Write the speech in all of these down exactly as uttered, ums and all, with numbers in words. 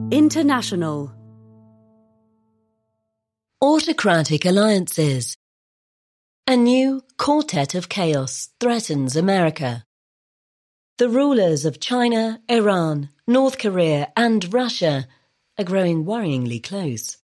International. Autocratic alliances. A new quartet of chaos threatens America. The rulers of China, Iran, North Korea and Russia are growing worryingly close.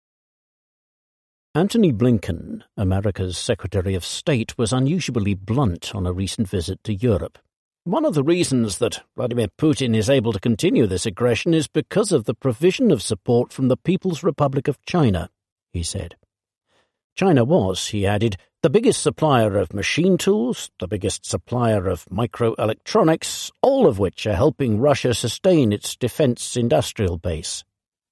Antony Blinken, America's Secretary of State, was unusually blunt on a recent visit to Europe. One of the reasons that Vladimir Putin is able to continue this aggression is because of the provision of support from the People's Republic of China, he said. China was, he added, the biggest supplier of machine tools, the biggest supplier of microelectronics, all of which are helping Russia sustain its defense industrial base.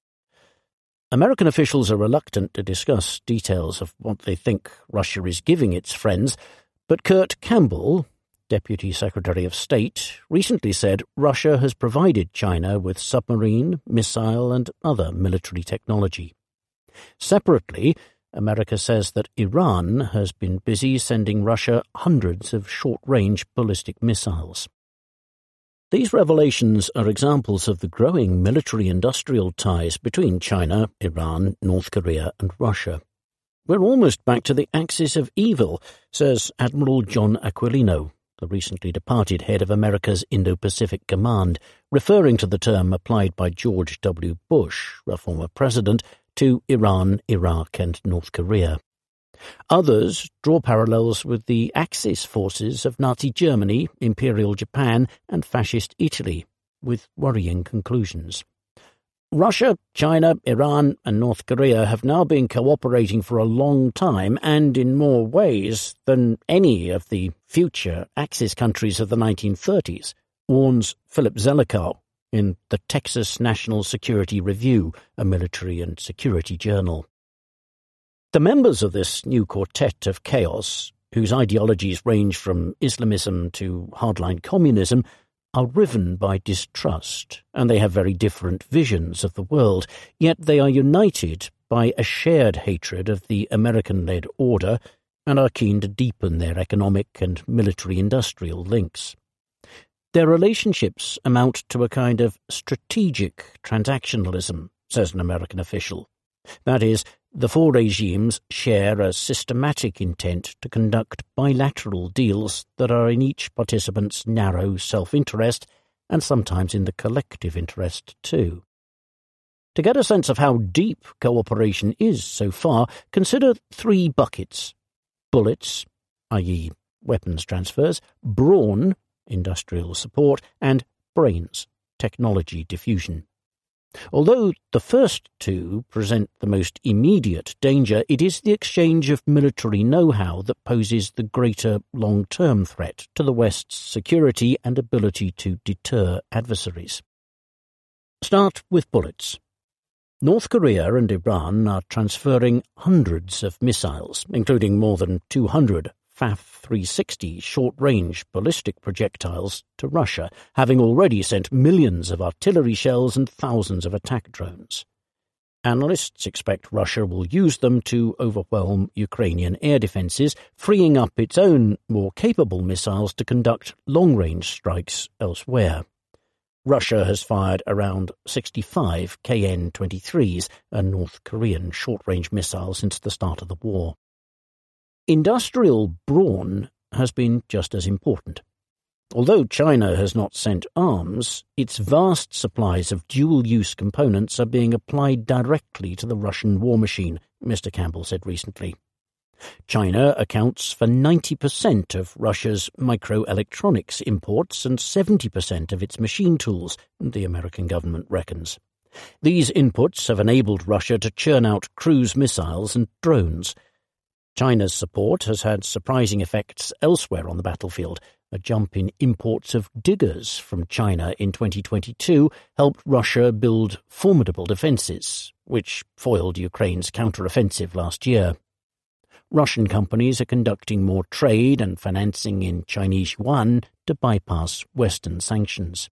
American officials are reluctant to discuss details of what they think Russia is giving its friends, but Kurt Campbell, Deputy Secretary of State, recently said Russia has provided China with submarine, missile and other military technology. Separately, America says that Iran has been busy sending Russia hundreds of short-range ballistic missiles. These revelations are examples of the growing military-industrial ties between China, Iran, North Korea and Russia. We're almost back to the axis of evil, says Admiral John Aquilino, the recently departed head of America's Indo-Pacific Command, referring to the term applied by George W. Bush, a former president, to Iran, Iraq and North Korea. Others draw parallels with the Axis forces of Nazi Germany, Imperial Japan and Fascist Italy, with worrying conclusions. Russia, China, Iran and North Korea have now been cooperating for a long time and in more ways than any of the future Axis countries of the nineteen thirties, warns Philip Zelikow in the Texas National Security Review, a military and security journal. The members of this new quartet of chaos, whose ideologies range from Islamism to hardline communism, are riven by distrust, and they have very different visions of the world, yet they are united by a shared hatred of the American-led order and are keen to deepen their economic and military-industrial links. Their relationships amount to a kind of strategic transactionalism, says an American official. That is, the four regimes share a systematic intent to conduct bilateral deals that are in each participant's narrow self-interest and sometimes in the collective interest too. To get a sense of how deep cooperation is so far, consider three buckets: bullets, that is weapons transfers, brawn, industrial support, and brains, technology diffusion. Although the first two present the most immediate danger, it is the exchange of military know-how that poses the greater long-term threat to the West's security and ability to deter adversaries. Start with bullets. North Korea and Iran are transferring hundreds of missiles, including more than two hundred F A F three sixty short-range ballistic projectiles to Russia, having already sent millions of artillery shells and thousands of attack drones. Analysts expect Russia will use them to overwhelm Ukrainian air defences, freeing up its own more capable missiles to conduct long-range strikes elsewhere. Russia has fired around sixty-five K N twenty-threes, a North Korean short-range missile, since the start of the war. Industrial brawn has been just as important. Although China has not sent arms, its vast supplies of dual-use components are being applied directly to the Russian war machine, Mister Campbell said recently. China accounts for ninety percent of Russia's microelectronics imports and seventy percent of its machine tools, the American government reckons. These inputs have enabled Russia to churn out cruise missiles and drones. China's support has had surprising effects elsewhere on the battlefield. A jump in imports of diggers from China in twenty twenty-two helped Russia build formidable defences, which foiled Ukraine's counter-offensive last year. Russian companies are conducting more trade and financing in Chinese yuan to bypass Western sanctions.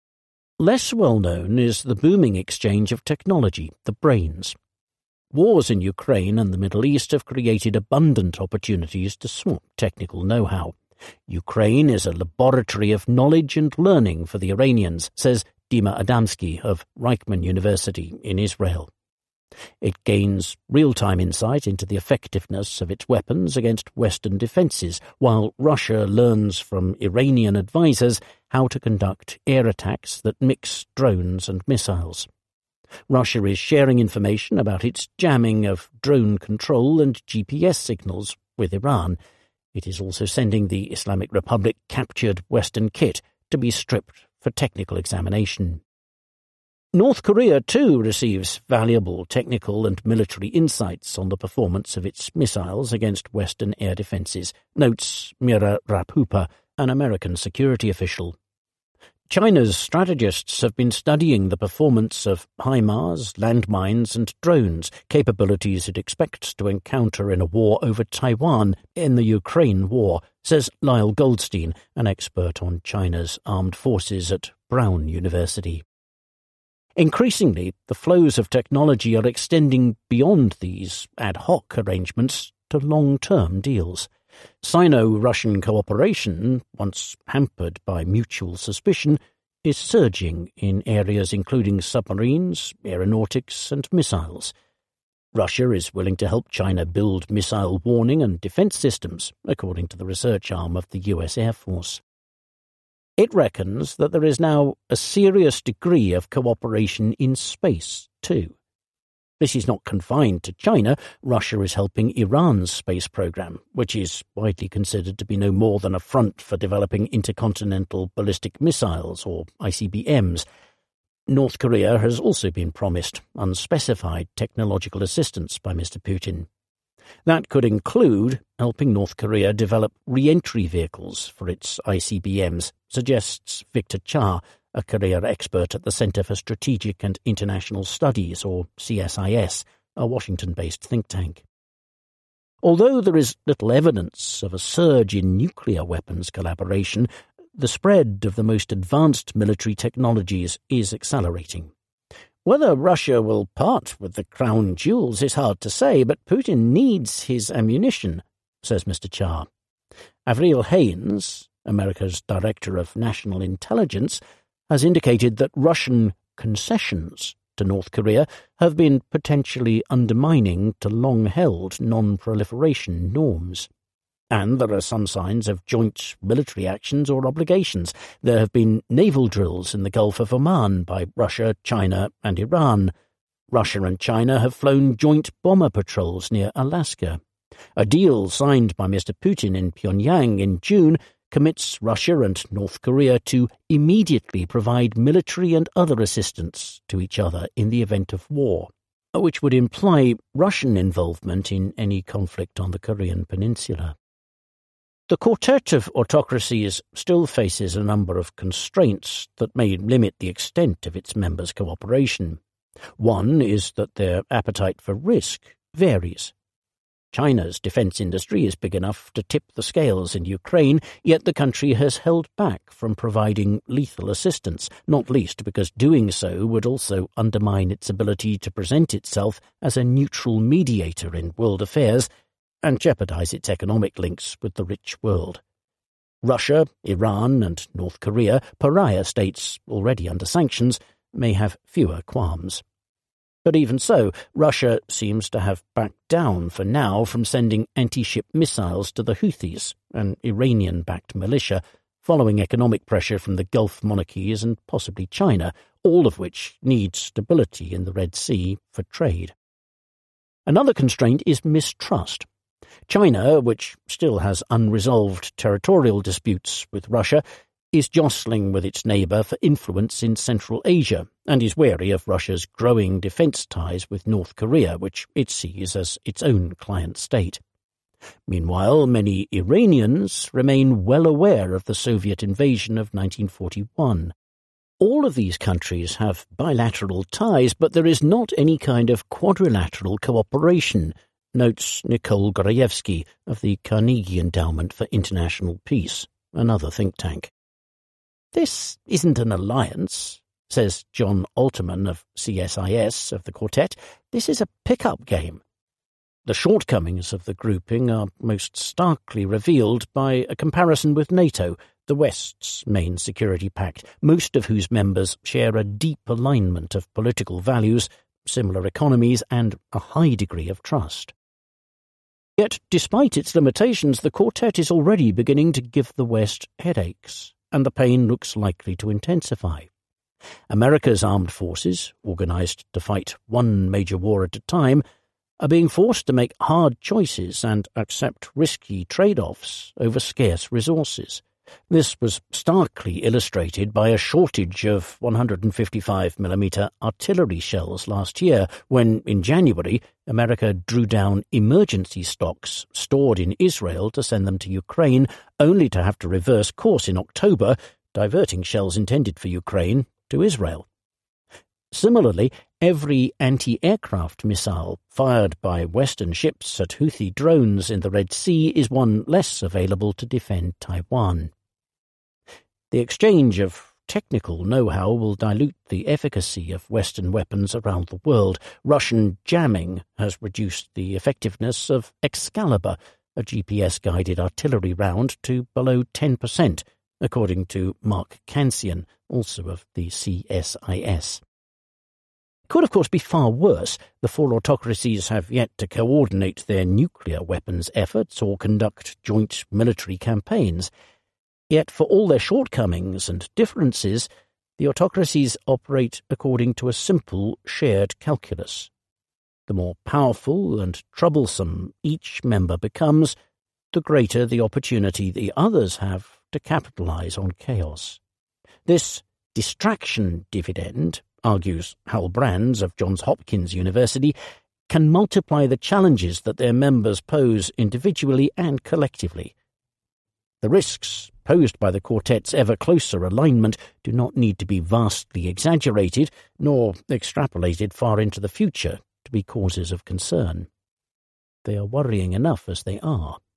Less well known is the booming exchange of technology, the brains. Wars in Ukraine and the Middle East have created abundant opportunities to swap technical know-how. Ukraine is a laboratory of knowledge and learning for the Iranians, says Dima Adamski of Reichman University in Israel. It gains real-time insight into the effectiveness of its weapons against Western defences, while Russia learns from Iranian advisers how to conduct air attacks that mix drones and missiles. Russia is sharing information about its jamming of drone control and G P S signals with Iran. It is also sending the Islamic Republic captured Western kit to be stripped for technical examination. North Korea, too, receives valuable technical and military insights on the performance of its missiles against Western air defences, notes Mira Rapupa, an American security official. China's strategists have been studying the performance of HIMARS, landmines and drones, capabilities it expects to encounter in a war over Taiwan in the Ukraine war, says Lyle Goldstein, an expert on China's armed forces at Brown University. Increasingly, the flows of technology are extending beyond these ad hoc arrangements to long-term deals. Sino-Russian cooperation, once hampered by mutual suspicion, is surging in areas including submarines, aeronautics and missiles. Russia is willing to help China build missile warning and defence systems, according to the research arm of the U S Air Force. It reckons that there is now a serious degree of cooperation in space, too. This is not confined to China. Russia is helping Iran's space program, which is widely considered to be no more than a front for developing intercontinental ballistic missiles, or I C B Ms. North Korea has also been promised unspecified technological assistance by Mister Putin. That could include helping North Korea develop re-entry vehicles for its I C B Ms, suggests Victor Cha, a career expert at the Center for Strategic and International Studies, or C S I S, a Washington-based think tank. Although there is little evidence of a surge in nuclear weapons collaboration, the spread of the most advanced military technologies is accelerating. Whether Russia will part with the crown jewels is hard to say, but Putin needs his ammunition, says Mister Cha. Avril Haines, America's Director of National Intelligence, has indicated that Russian concessions to North Korea have been potentially undermining to long-held non-proliferation norms. And there are some signs of joint military actions or obligations. There have been naval drills in the Gulf of Oman by Russia, China and Iran. Russia and China have flown joint bomber patrols near Alaska. A deal signed by Mister Putin in Pyongyang in June commits Russia and North Korea to immediately provide military and other assistance to each other in the event of war, which would imply Russian involvement in any conflict on the Korean peninsula. The quartet of autocracies still faces a number of constraints that may limit the extent of its members' cooperation. One is that their appetite for risk varies. China's defence industry is big enough to tip the scales in Ukraine, yet the country has held back from providing lethal assistance, not least because doing so would also undermine its ability to present itself as a neutral mediator in world affairs and jeopardize its economic links with the rich world. Russia, Iran and North Korea, pariah states already under sanctions, may have fewer qualms. But even so, Russia seems to have backed down for now from sending anti-ship missiles to the Houthis, an Iranian-backed militia, following economic pressure from the Gulf monarchies and possibly China, all of which need stability in the Red Sea for trade. Another constraint is mistrust. China, which still has unresolved territorial disputes with Russia, is jostling with its neighbour for influence in Central Asia and is wary of Russia's growing defence ties with North Korea, which it sees as its own client state. Meanwhile, many Iranians remain well aware of the Soviet invasion of nineteen forty-one. All of these countries have bilateral ties, but there is not any kind of quadrilateral cooperation, notes Nicole Gorajewski of the Carnegie Endowment for International Peace, another think tank. This isn't an alliance, says John Alterman of C S I S of the quartet. This is a pick-up game. The shortcomings of the grouping are most starkly revealed by a comparison with NATO, the West's main security pact, most of whose members share a deep alignment of political values, similar economies, and a high degree of trust. Yet, despite its limitations, the Quartet is already beginning to give the West headaches, and the pain looks likely to intensify. America's armed forces, organized to fight one major war at a time, are being forced to make hard choices and accept risky trade-offs over scarce resources. This was starkly illustrated by a shortage of one hundred fifty-five millimeter artillery shells last year, when, in January, America drew down emergency stocks stored in Israel to send them to Ukraine, only to have to reverse course in October, diverting shells intended for Ukraine to Israel. Similarly, every anti-aircraft missile fired by Western ships at Houthi drones in the Red Sea is one less available to defend Taiwan. The exchange of technical know-how will dilute the efficacy of Western weapons around the world. Russian jamming has reduced the effectiveness of Excalibur, a G P S-guided artillery round, to below ten percent, according to Mark Kansian, also of the C S I S. It could, of course, be far worse. The four autocracies have yet to coordinate their nuclear weapons efforts or conduct joint military campaigns. Yet, for all their shortcomings and differences, the autocracies operate according to a simple shared calculus. The more powerful and troublesome each member becomes, the greater the opportunity the others have to capitalize on chaos. This distraction dividend, argues Hal Brands of Johns Hopkins University, can multiply the challenges that their members pose individually and collectively. The risks posed by the Quartet's ever-closer alignment do not need to be vastly exaggerated, nor extrapolated far into the future to be causes of concern. They are worrying enough as they are.